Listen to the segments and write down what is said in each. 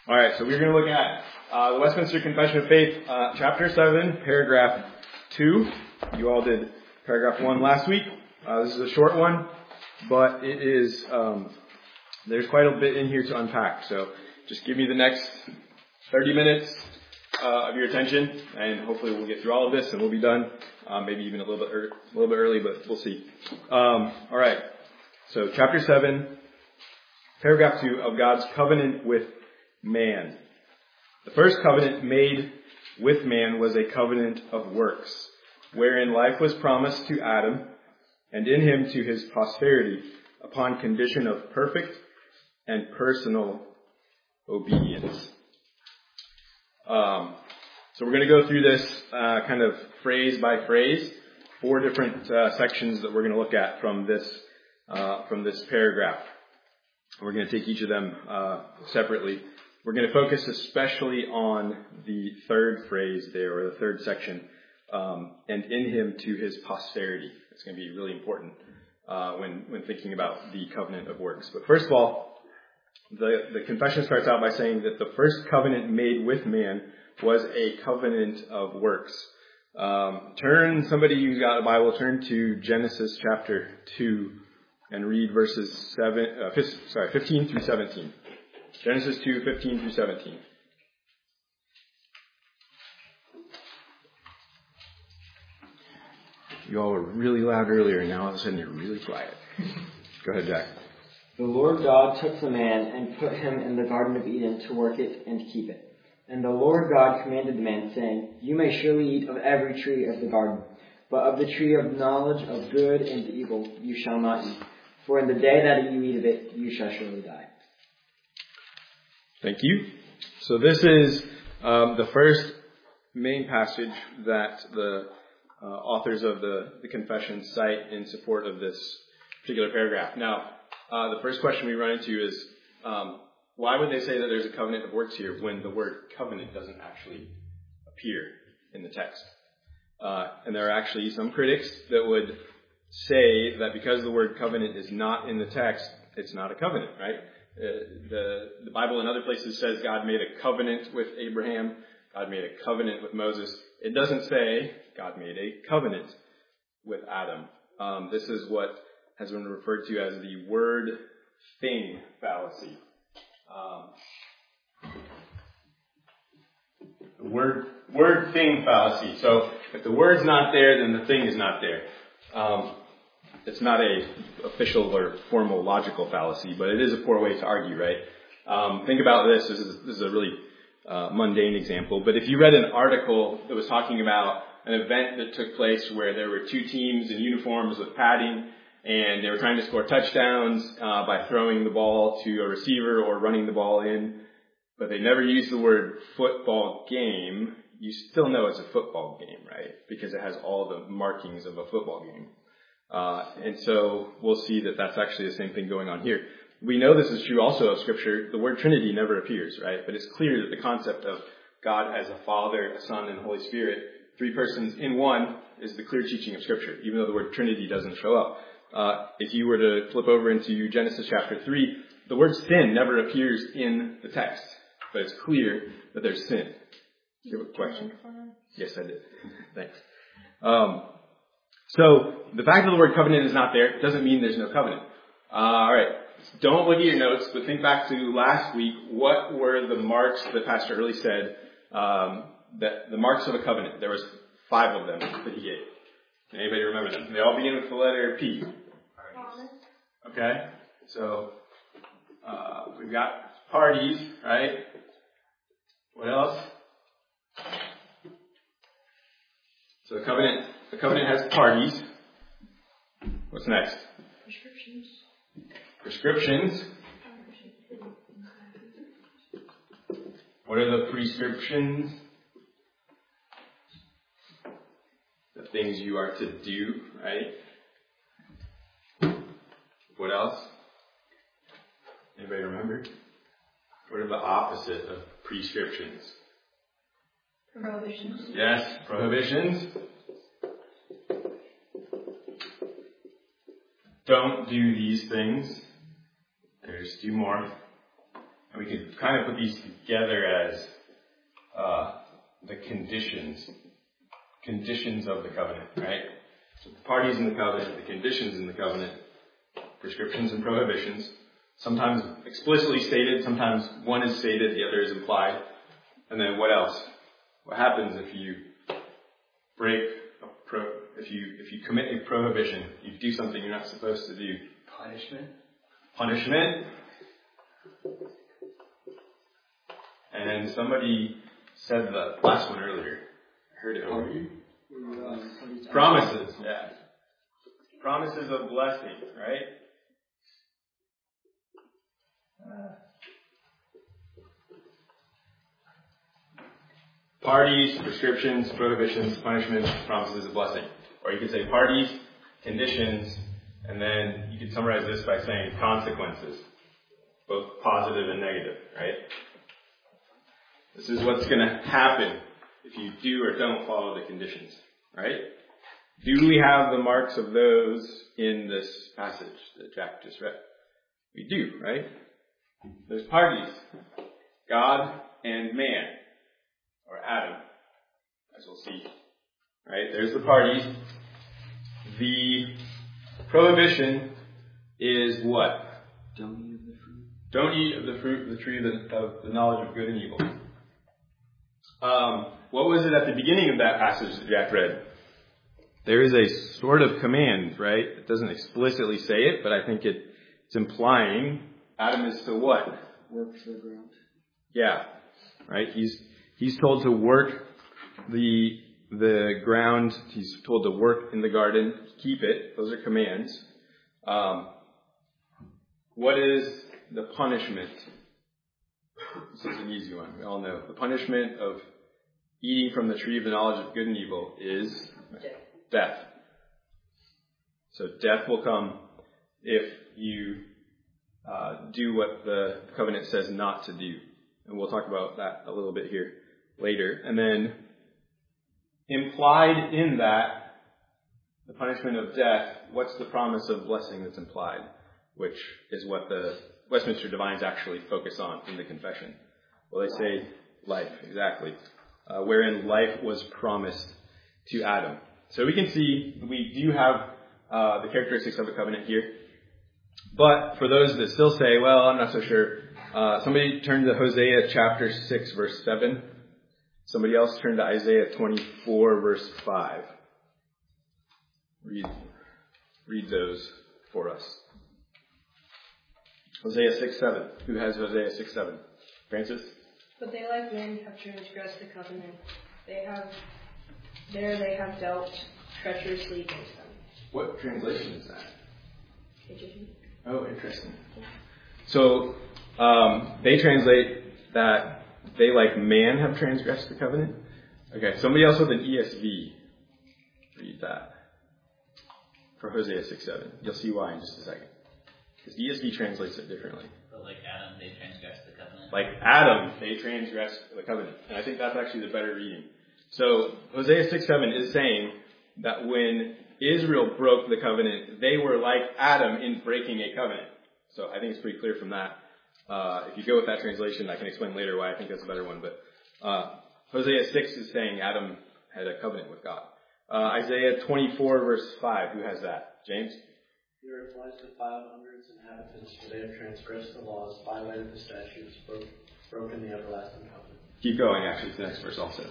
All right, so we're going to look at the Westminster Confession of Faith, chapter 7, paragraph 2. You all did paragraph 1 last week. This is a short one, but it is, there's quite a bit in here to unpack. So just give me the next 30 minutes of your attention, and hopefully we'll get through all of this and we'll be done. Maybe even a little bit early, but we'll see. All right, so chapter 7, paragraph 2 of God's covenant with man. The first covenant made with man was a covenant of works, wherein life was promised to Adam, and in him to his posterity, upon condition of perfect and personal obedience. So we're going to go through this kind of phrase by phrase, 4 different sections that we're going to look at from this paragraph. We're going to take each of them separately. We're going to focus especially on the third phrase there, or the third section, and in him to his posterity. It's going to be really important when thinking about the covenant of works. But first of all, the confession starts out by saying that the first covenant made with man was a covenant of works. Somebody who's got a Bible, turn to Genesis chapter 2 and read verses 15 through 17. Genesis 2, 15 through 17. You all were really loud earlier, and now all of a sudden you're really quiet. Go ahead, Jack. The Lord God took the man and put him in the Garden of Eden to work it and keep it. And the Lord God commanded the man, saying, You may surely eat of every tree of the garden, but of the tree of knowledge of good and evil you shall not eat. For in the day that you eat of it, you shall surely die. Thank you. So this is the first main passage that the authors of the confession cite in support of this particular paragraph. Now, the first question we run into is, why would they say that there's a covenant of works here when the word covenant doesn't actually appear in the text? And there are actually some critics that would say that because the word covenant is not in the text, it's not a covenant, right? The Bible in other places says God made a covenant with Abraham. God made a covenant with Moses. It doesn't say God made a covenant with Adam. This is what has been referred to as the word thing fallacy. The word thing fallacy. So if the word's not there, then the thing is not there. It's not a official or formal logical fallacy, but it is a poor way to argue, right? Think about this. This is a really mundane example. But if you read an article that was talking about an event that took place where there were 2 teams in uniforms with padding, and they were trying to score touchdowns by throwing the ball to a receiver or running the ball in, but they never used the word football game, you still know it's a football game, right? Because it has all the markings of a football game. And so we'll see that that's actually the same thing going on here. We know this is true also of Scripture. The word Trinity never appears, right? But it's clear that the concept of God as a Father, a Son, and a Holy Spirit, 3 persons in one, is the clear teaching of Scripture, even though the word Trinity doesn't show up. If you were to flip over into Genesis chapter 3, the word sin never appears in the text, but it's clear that there's sin. Do you have a question? Yes, I did. Thanks. So the fact that the word covenant is not there doesn't mean there's no covenant. All right. Don't look at your notes, but think back to last week. What were the marks that Pastor Early said, that the marks of a covenant? There was 5 of them that he gave. Anybody remember them? They all begin with the letter P. Okay. So we've got parties, right? What else? So the covenant has parties. What's next? Prescriptions. What are the prescriptions? The things you are to do, right? What else? Anybody remember? What are the opposite of prescriptions? Prohibitions. Yes, prohibitions. Don't do these things. There's 2 more. And we could kind of put these together as the conditions of the covenant, right? So the parties in the covenant, the conditions in the covenant, prescriptions and prohibitions, sometimes explicitly stated, sometimes one is stated, the other is implied. And then what else? What happens if you break if you commit a prohibition, you do something you're not supposed to do? Punishment. And somebody said the last one earlier. I heard it over you. Promises, yeah. Promises of blessing, right? Parties, prescriptions, prohibitions, punishments, promises of blessing. Or you could say parties, conditions, and then you could summarize this by saying consequences, both positive and negative, right? This is what's going to happen if you do or don't follow the conditions, right? Do we have the marks of those in this passage that Jack just read? We do, right? There's parties, God and man, or Adam, as we'll see, right? There's the parties. The prohibition is what? Don't eat of the fruit. Don't eat of the fruit of the tree of the knowledge of good and evil. What was it at the beginning of that passage that Jack read? There is a sort of command, right? It doesn't explicitly say it, but I think it's implying Adam is to what? Work the ground. Yeah, right? He's told to work the ground. He's told to work in the garden, keep it. Those are commands. What is the punishment? This is an easy one. We all know. The punishment of eating from the tree of the knowledge of good and evil is death. So death will come if you do what the covenant says not to do. And we'll talk about that a little bit here later. And then implied in that, the punishment of death, what's the promise of blessing that's implied? Which is what the Westminster Divines actually focus on in the confession. Well, they say life, exactly. Wherein life was promised to Adam. So we can see we do have the characteristics of a covenant here. But for those that still say, well, I'm not so sure, somebody turn to Hosea chapter 6, verse 7. Somebody else turn to Isaiah 24, verse 5. Read those for us. Hosea 6, 7. Who has Hosea 6, 7? Francis? But they like men have transgressed the covenant. They have dealt treacherously against them. What translation is that? KJV. Oh, interesting. So, they translate that they like man have transgressed the covenant. Okay, somebody else with an ESV. Read that. For Hosea 6, 7. You'll see why in just a second. Because ESV translates it differently. But like Adam, they transgressed the covenant. Like Adam, they transgressed the covenant. And I think that's actually the better reading. So, Hosea 6, 7 is saying that when Israel broke the covenant, they were like Adam in breaking a covenant. So I think it's pretty clear from that. If you go with that translation, I can explain later why I think that's a better one. But Hosea 6 is saying Adam had a covenant with God. Isaiah 24, verse 5. Who has that? James? The earth lies defiled under its inhabitants, for they have transgressed the laws, violated the statutes, broken the everlasting covenant. Keep going, actually, to the next verse also.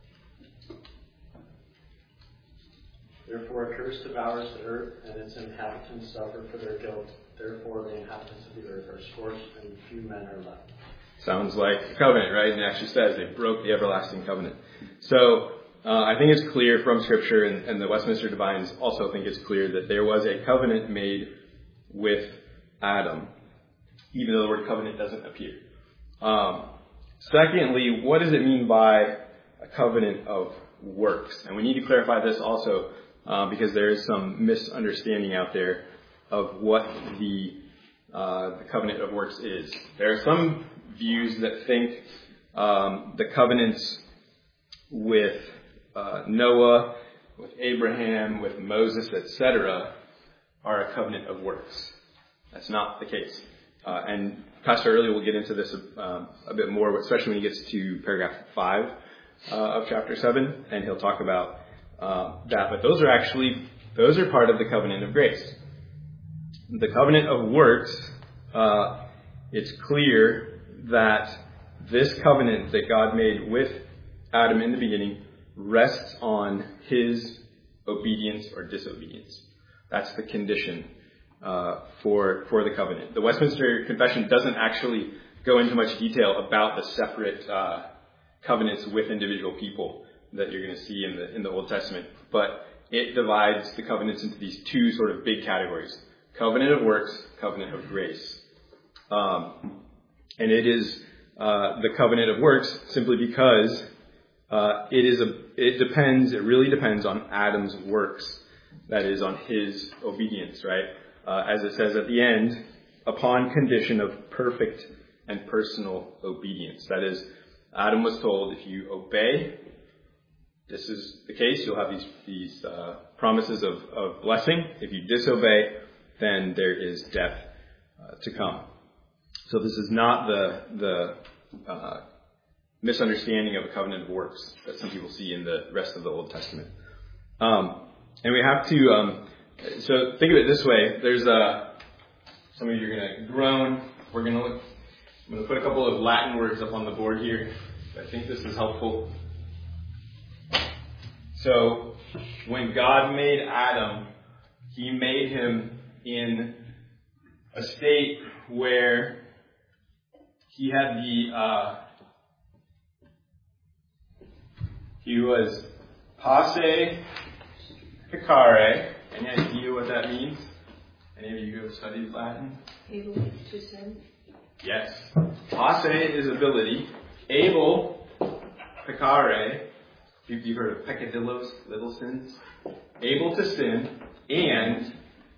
Therefore a curse devours the earth, and its inhabitants suffer for their guilt. Therefore the inhabitants of the earth are scorched, and few men are left. Sounds like a covenant, right? And it actually says they broke the everlasting covenant. So I think it's clear from Scripture, and the Westminster Divines also think it's clear that there was a covenant made with Adam, even though the word covenant doesn't appear. Secondly, what does it mean by a covenant of works? And we need to clarify this also because there is some misunderstanding out there of what the covenant of works is. There are some views that think the covenants with Noah, with Abraham, with Moses, etc., are a covenant of works. That's not the case. And Pastor Early will get into this a bit more, especially when he gets to paragraph 5 of chapter 7, and he'll talk about that. But those are part of the covenant of grace. The covenant of works, it's clear that this covenant that God made with Adam in the beginning rests on his obedience or disobedience. That's the condition for the covenant. The Westminster Confession doesn't actually go into much detail about the separate covenants with individual people that you're going to see in the Old Testament, but it divides the covenants into these two sort of big categories: covenant of works, covenant of grace. And it is the covenant of works simply because it really depends on Adam's works, that is, on his obedience, right? As it says at the end, upon condition of perfect and personal obedience. That is, Adam was told, if you obey, this is the case, you'll have these promises of blessing. If you disobey, then there is death to come. So this is not the misunderstanding of a covenant of works that some people see in the rest of the Old Testament. And we have to, so think of it this way. There's some of you are going to groan. I'm going to put a couple of Latin words up on the board here. I think this is helpful. So when God made Adam, he made him in a state where he had he was passe pecare. Any idea what that means? Any of you who have studied Latin? Able to sin. Yes. Passe is ability. Able, pecare. You've heard of peccadillos, little sins. Able to sin, and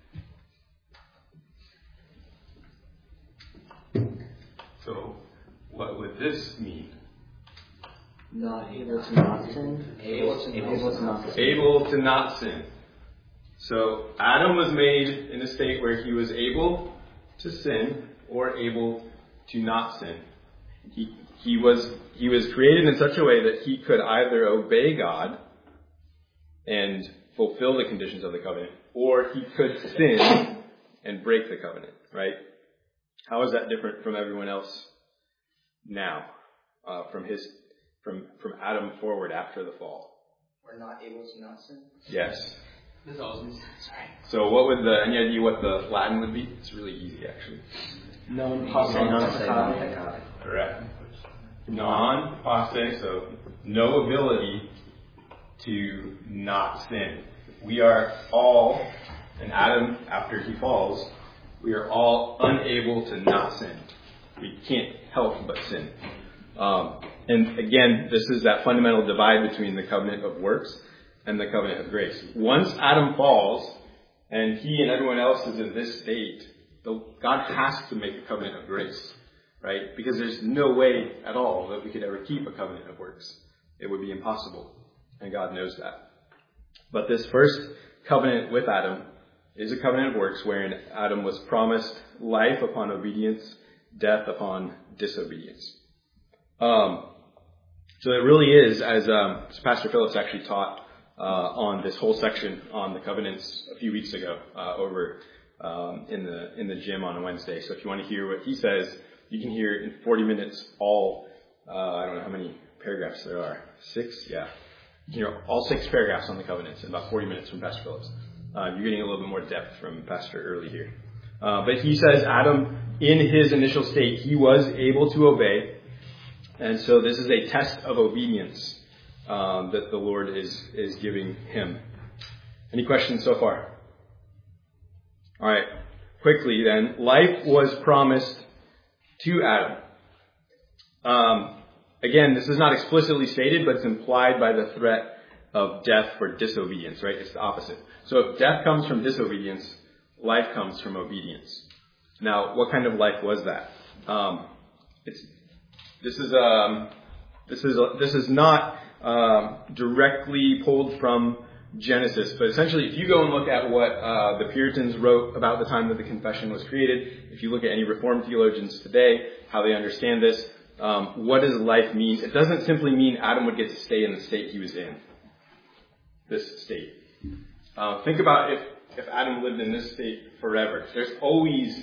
so what would this mean? Not able to not sin. Able to not sin. Able to not sin. So Adam was made in a state where he was able to sin or able to not sin. He was created in such a way that he could either obey God and fulfill the conditions of the covenant, or he could sin and break the covenant, right? How is that different from everyone else now, from Adam forward after the fall? We're not able to not sin? Yes. This always sorry. So what would any idea what the Latin would be? It's really easy, actually. Non posse non peccare. Correct. Non posse, so no ability to not sin. We are all, and Adam, after he falls, we are all unable to not sin. We can't help but sin. And again, this is that fundamental divide between the covenant of works and the covenant of grace. Once Adam falls, and he and everyone else is in this state, God has to make a covenant of grace, right? Because there's no way at all that we could ever keep a covenant of works. It would be impossible, and God knows that. But this first covenant with Adam is a covenant of works wherein Adam was promised life upon obedience, death upon disobedience. So it really is, as Pastor Phillips actually taught on this whole section on the covenants a few weeks ago over in the gym on a Wednesday. So if you want to hear what he says, you can hear in 40 minutes all, I don't know how many paragraphs there are. 6? Yeah. You can hear all 6 paragraphs on the covenants in about 40 minutes from Pastor Phillips. You're getting a little bit more depth from Pastor Early here. But he says Adam, in his initial state, he was able to obey. And so this is a test of obedience that the Lord is giving him. Any questions so far? All right. Quickly then, life was promised to Adam. Again, this is not explicitly stated, but it's implied by the threat of death for disobedience, right? It's the opposite. So if death comes from disobedience, life comes from obedience. Now, what kind of life was that? This is not directly pulled from Genesis. But essentially, if you go and look at what the Puritans wrote about the time that the Confession was created, if you look at any Reformed theologians today, how they understand this, what does life mean? It doesn't simply mean Adam would get to stay in the state he was in. This state. Think about if Adam lived in this state forever. There's always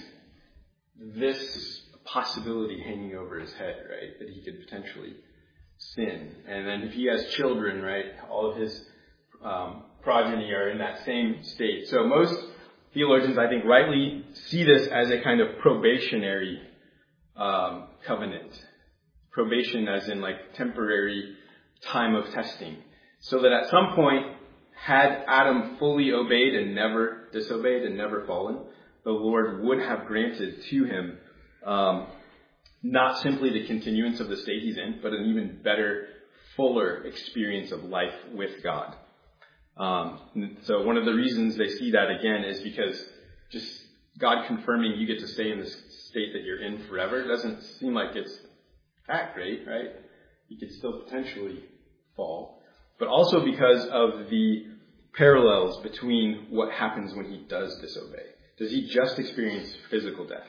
this possibility hanging over his head, right? That he could potentially sin. And then if he has children, right, all of his progeny are in that same state. So most theologians, I think, rightly see this as a kind of probationary covenant. Probation as in like temporary time of testing. So that at some point, had Adam fully obeyed and never disobeyed and never fallen, the Lord would have granted to him not simply the continuance of the state he's in, but an even better, fuller experience of life with God. So one of the reasons they see that again is because just God confirming you get to stay in this state that you're in forever doesn't seem like it's that great, right? You could still potentially fall. But also because of the parallels between what happens when he does disobey. Does he just experience physical death?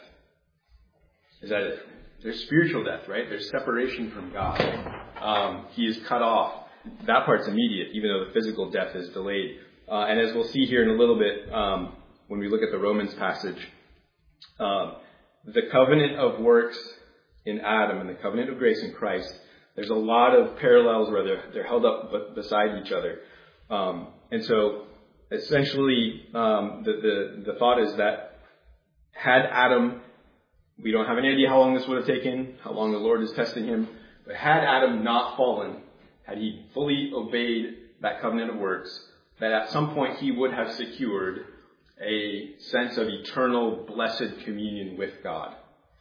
Is that it? There's spiritual death, right? There's separation from God. He is cut off. That part's immediate, even though the physical death is delayed. And as we'll see here in a little bit, when we look at the Romans passage, the covenant of works in Adam and the covenant of grace in Christ, there's a lot of parallels where they're held up beside each other. And so, essentially, the thought is that had Adam, we don't have any idea how long this would have taken, how long the Lord is testing him, but had Adam not fallen, had he fully obeyed that covenant of works, that at some point he would have secured a sense of eternal blessed communion with God.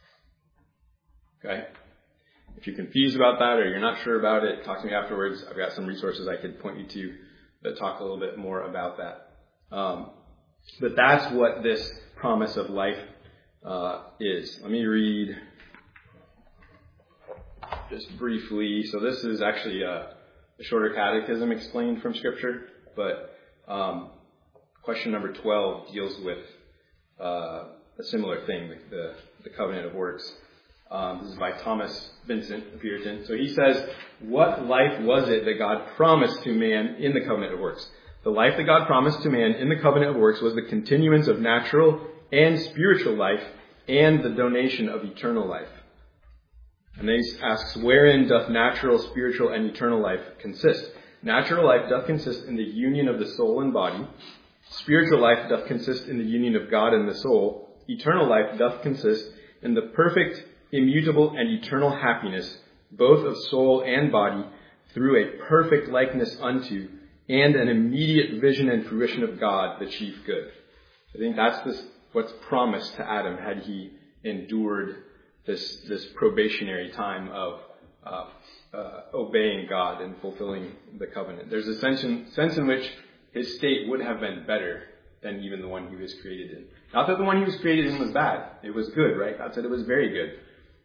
Okay? If you're confused about that or you're not sure about it, talk to me afterwards. I've got some resources I could point you to that talk a little bit more about that. But that's what this promise of life is. Let me read just briefly. So this is actually a shorter catechism explained from Scripture, but question number 12 deals with a similar thing, the covenant of works. This is by Thomas Vincent, the Puritan. So he says, what life was it that God promised to man in the covenant of works? The life that God promised to man in the covenant of works was the continuance of natural and spiritual life and the donation of eternal life. And then he asks, wherein doth natural, spiritual, and eternal life consist? Natural life doth consist in the union of the soul and body. Spiritual life doth consist in the union of God and the soul. Eternal life doth consist in the perfect, immutable, and eternal happiness, both of soul and body, through a perfect likeness unto, and an immediate vision and fruition of God, the chief good. I think that's what's promised to Adam had he endured this probationary time of obeying God and fulfilling the covenant. There's a sense in which his state would have been better than even the one he was created in. Not that the one he was created in was bad. It was good, right? God said it was very good.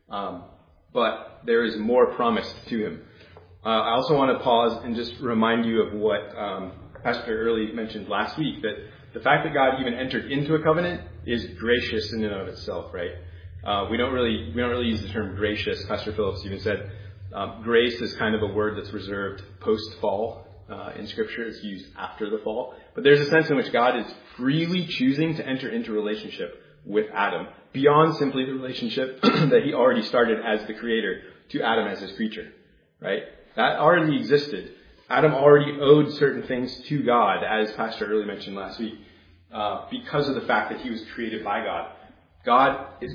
But there is more promised to him. I also want to pause and just remind you of what Pastor Early mentioned last week, that the fact that God even entered into a covenant is gracious in and of itself, right? We don't really use the term gracious. Pastor Phillips even said grace is kind of a word that's reserved post-fall in Scripture. It's used after the fall. But there's a sense in which God is freely choosing to enter into relationship with Adam beyond simply the relationship that he already started as the creator to Adam as his creature, right? That already existed. Adam already owed certain things to God, as Pastor Early mentioned last week, because of the fact that he was created by God. God is,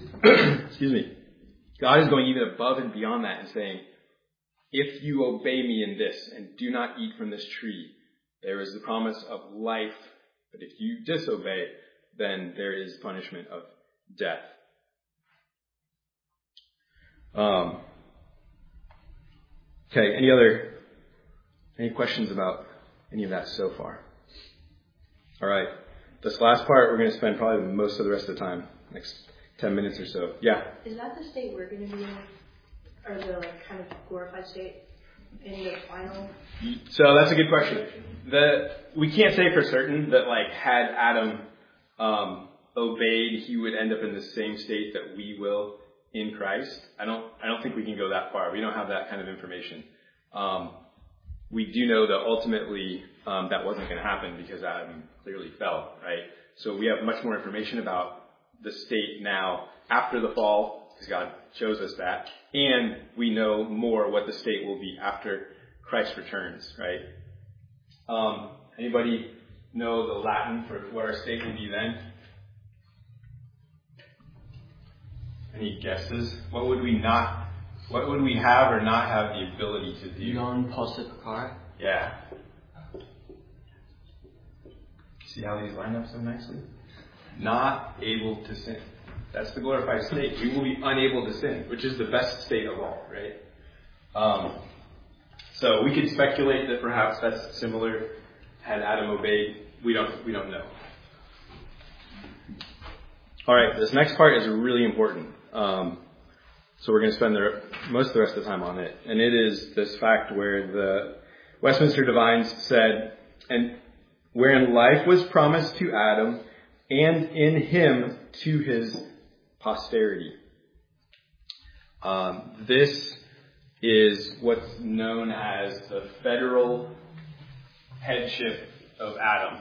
God is going even above and beyond that and saying, if you obey me in this and do not eat from this tree, there is the promise of life. But if you disobey, then there is punishment of death. Okay, any questions about any of that so far? All right. This last part, we're going to spend probably most of the rest of the time, next 10 minutes or so. Yeah? Is that the state we're going to be in? Or the kind of glorified state? in the final? So that's a good question. We can't say for certain that like had Adam obeyed, he would end up in the same state that we will in Christ. I don't think we can go that far. We don't have that kind of information. We do know that ultimately that wasn't going to happen because Adam clearly fell, right? So we have much more information about the state now after the fall, because God shows us that, and we know more what the state will be after Christ returns, right? Anybody know the Latin for what our state will be then? Any guesses? What would we have or not have the ability to do? Non posse peccare. Yeah. See how these line up so nicely? Not able to sin. That's the glorified state. We will be unable to sin, which is the best state of all, right? So we could speculate that perhaps that's similar had Adam obeyed. We don't know. All right, this next part is really important. So we're going to spend most of the rest of the time on it. And it is this fact where the Westminster Divines said, and wherein life was promised to Adam and in him to his posterity. This is what's known as the federal headship of Adam.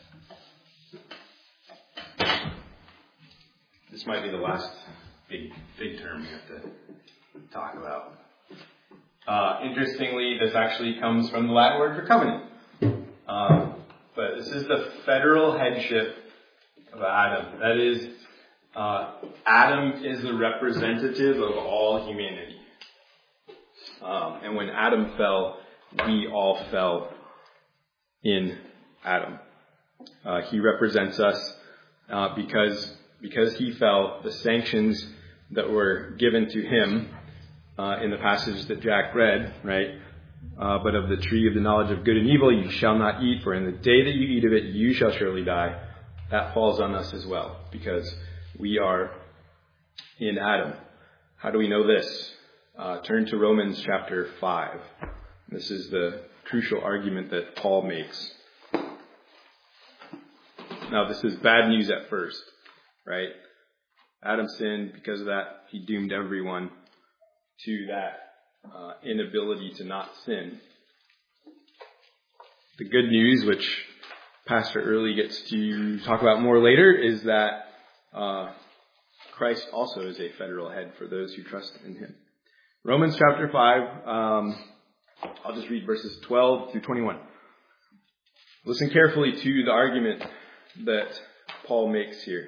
This might be the last big term we have to talk about. Interestingly, this actually comes from the Latin word for covenant. But this is the federal headship of Adam. That is, Adam is the representative of all humanity. And when Adam fell, we all fell in Adam. He represents us because he fell. The sanctions that were given to him in the passage that Jack read, right? But of the tree of the knowledge of good and evil you shall not eat, for in the day that you eat of it you shall surely die. That falls on us as well, because we are in Adam. How do we know this? Turn to Romans chapter 5. This is the crucial argument that Paul makes. Now, this is bad news at first, right? Adam sinned. Because of that, he doomed everyone to that inability to not sin. The good news, which Pastor Early gets to talk about more later, is that Christ also is a federal head for those who trust in him. Romans chapter 5, I'll just read verses 12 through 21. Listen carefully to the argument that Paul makes here.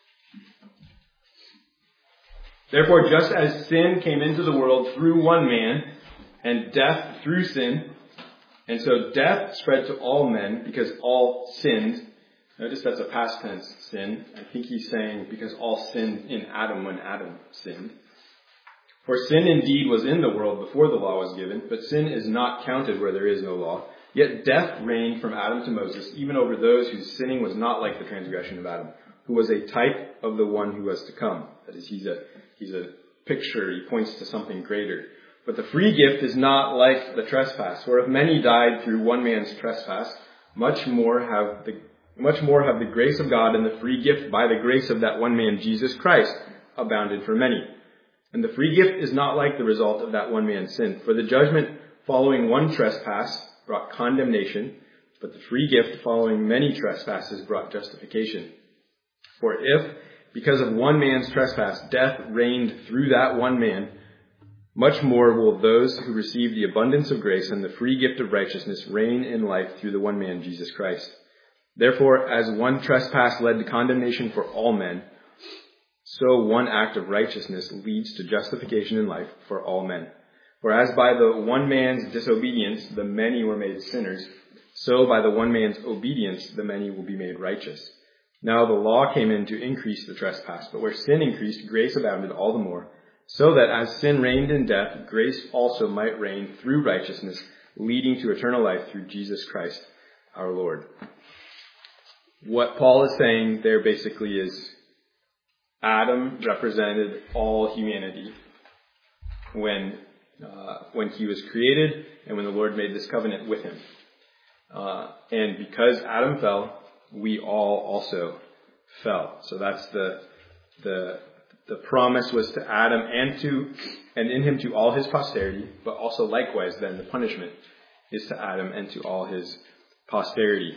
Therefore, just as sin came into the world through one man, and death through sin, and so death spread to all men because all sinned. Notice that's a past tense, sin. I think he's saying because all sinned in Adam when Adam sinned. For sin indeed was in the world before the law was given, but sin is not counted where there is no law. Yet death reigned from Adam to Moses, even over those whose sinning was not like the transgression of Adam, who was a type of the one who was to come. That is, he's a picture, he points to something greater. But the free gift is not like the trespass. For if many died through one man's trespass, much more have the grace of God and the free gift by the grace of that one man, Jesus Christ, abounded for many. And the free gift is not like the result of that one man's sin. For the judgment following one trespass brought condemnation, but the free gift following many trespasses brought justification. For if, because of one man's trespass, death reigned through that one man, much more will those who receive the abundance of grace and the free gift of righteousness reign in life through the one man, Jesus Christ. Therefore, as one trespass led to condemnation for all men, so one act of righteousness leads to justification in life for all men. For as by the one man's disobedience the many were made sinners, so by the one man's obedience the many will be made righteous. Now the law came in to increase the trespass, but where sin increased, grace abounded all the more, so that as sin reigned in death, grace also might reign through righteousness, leading to eternal life through Jesus Christ our Lord. What Paul is saying there basically is Adam represented all humanity when when he was created and when the Lord made this covenant with him. And because Adam fell, we all also fell. So that's the promise was to Adam and in him to all his posterity, but also likewise then the punishment is to Adam and to all his posterity.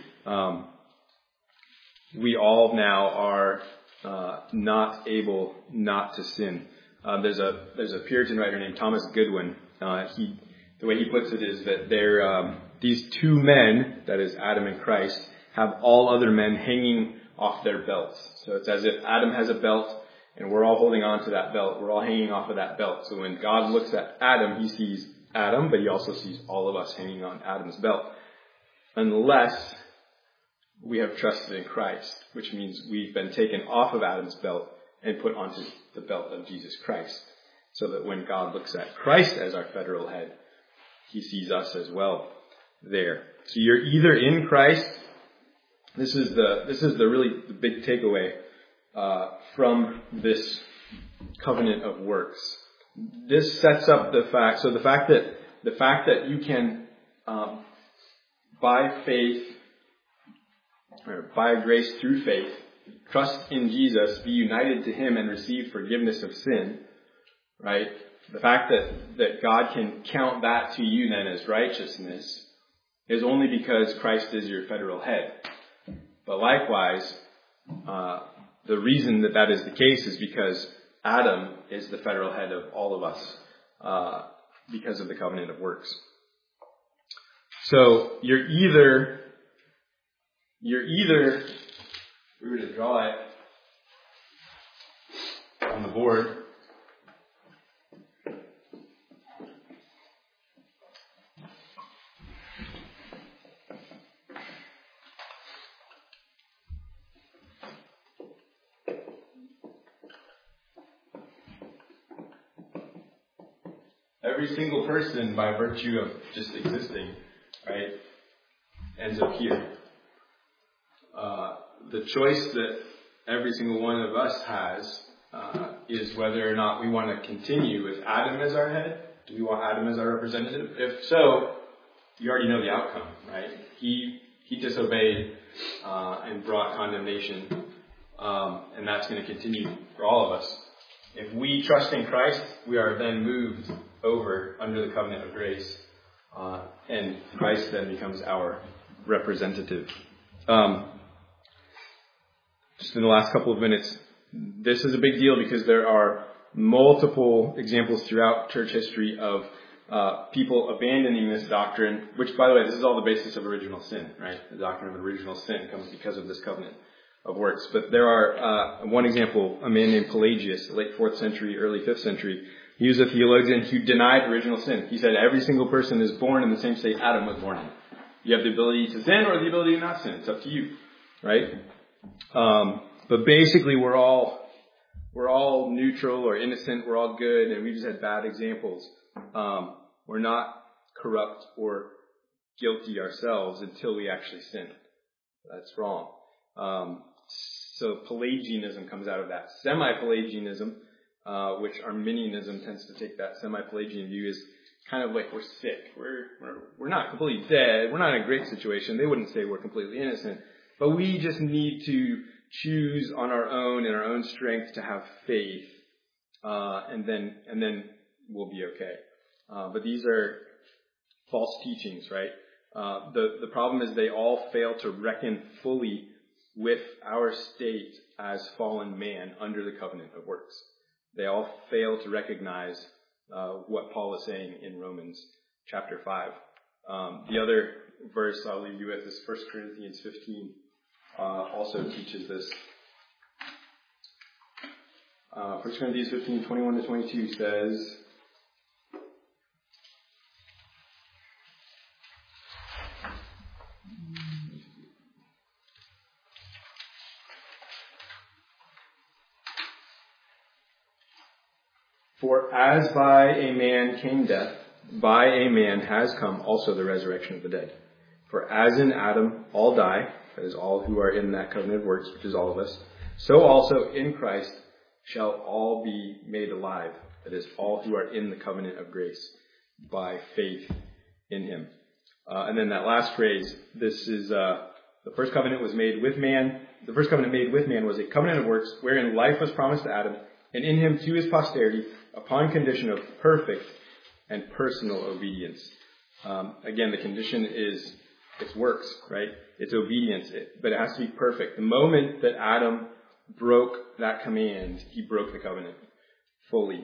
We all now are not able not to sin. There's a Puritan writer named Thomas Goodwin. The way he puts it is that these two men, that is Adam and Christ, have all other men hanging off their belts. So it's as if Adam has a belt and we're all holding on to that belt. We're all hanging off of that belt. So when God looks at Adam, he sees Adam, but he also sees all of us hanging on Adam's belt. Unless we have trusted in Christ, which means we've been taken off of Adam's belt and put onto the belt of Jesus Christ. So that when God looks at Christ as our federal head, he sees us as well there. So you're either in Christ. This is the really the big takeaway from this covenant of works. This sets up the fact that you can by faith or by grace through faith trust in Jesus, be united to him, and receive forgiveness of sin. Right? The fact that God can count that to you then as righteousness is only because Christ is your federal head. But likewise, the reason that is the case is because Adam is the federal head of all of us because of the covenant of works. So you're either, if we were to draw it on the board, every single person, by virtue of just existing, right, ends up here. The choice that every single one of us has is whether or not we want to continue with Adam as our head. Do we want Adam as our representative? If so, you already know the outcome, right? He disobeyed and brought condemnation, and that's going to continue for all of us. If we trust in Christ, we are then moved over under the covenant of grace, and Christ then becomes our representative. Just in the last couple of minutes, this is a big deal because there are multiple examples throughout church history of people abandoning this doctrine, which, by the way, this is all the basis of original sin, right? The doctrine of original sin comes because of this covenant of works. But there are, one example, a man named Pelagius, late 4th century, early 5th century. He was a theologian who denied original sin. He said every single person is born in the same state Adam was born in. You have the ability to sin or the ability to not sin. It's up to you, right? But basically we're all neutral or innocent. We're all good, and we just had bad examples. We're not corrupt or guilty ourselves until we actually sin. That's wrong. So Pelagianism comes out of that. Semi-Pelagianism, which Arminianism tends to take that semi-Pelagian view, is kind of like we're sick. We're not completely dead. We're not in a great situation. They wouldn't say we're completely innocent. But we just need to choose on our own, in our own strength, to have faith, and then we'll be okay. But these are false teachings, right? The problem is they all fail to reckon fully with our state as fallen man under the covenant of works. They all fail to recognize what Paul is saying in Romans chapter 5. The other verse I'll leave you with is 1 Corinthians 15. Also teaches this. 1 Corinthians 15, 21 to 22 says, "For as by a man came death, by a man has come also the resurrection of the dead. For as in Adam all die," that is all who are in that covenant of works, which is all of us, "so also in Christ shall all be made alive," that is all who are in the covenant of grace. by faith in him. And then that last phrase, this is the first covenant was made with man. The first covenant made with man was a covenant of works wherein life was promised to Adam, and in him to his posterity, upon condition of perfect and personal obedience. Again, the condition is it's works, right? It's obedience, but it has to be perfect. The moment that Adam broke that command, he broke the covenant fully.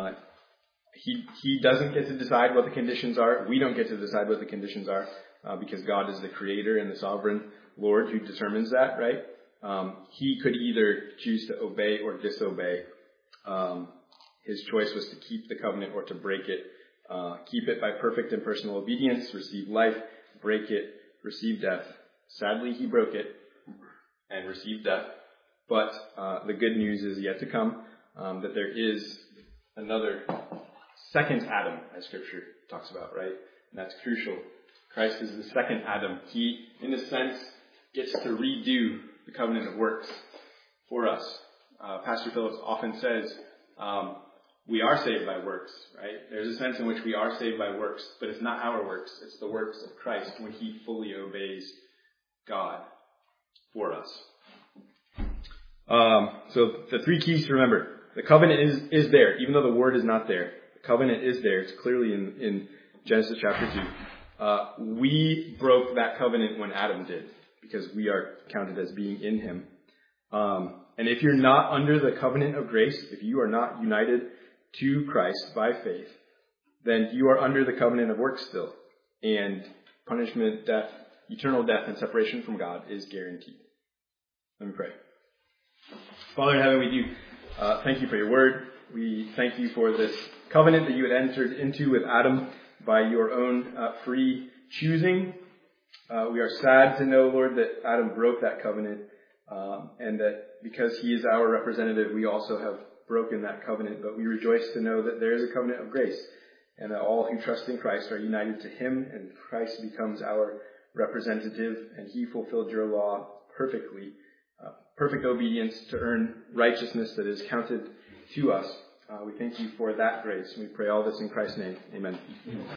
He doesn't get to decide what the conditions are. We don't get to decide what the conditions are because God is the creator and the sovereign Lord who determines that, right? He could either choose to obey or disobey. His choice was to keep the covenant or to break it. Keep it by perfect and personal obedience, receive life, break it, receive death. Sadly, he broke it and received death. But the good news is yet to come, that there is another second Adam, as Scripture talks about, right? And that's crucial. Christ is the second Adam. He, in a sense, gets to redo the covenant of works for us. Pastor Phillips often says, we are saved by works, right? There's a sense in which we are saved by works, but it's not our works. It's the works of Christ when he fully obeys God for us. So the three keys to remember. The covenant is there, even though the word is not there. The covenant is there. It's clearly in Genesis chapter 2. We broke that covenant when Adam did, because we are counted as being in him. And if you're not under the covenant of grace, if you are not united to Christ by faith, then you are under the covenant of works still. And punishment, death, eternal death, and separation from God is guaranteed. Let me pray. Father in heaven, we do thank you for your word. We thank you for this covenant that you had entered into with Adam by your own free choosing. We are sad to know, Lord, that Adam broke that covenant, and that because he is our representative, we also have broken that covenant. But we rejoice to know that there is a covenant of grace, and that all who trust in Christ are united to him, and Christ becomes our representative, and he fulfilled your law perfectly. Perfect obedience to earn righteousness that is counted to us. We thank you for that grace. We pray all this in Christ's name. Amen.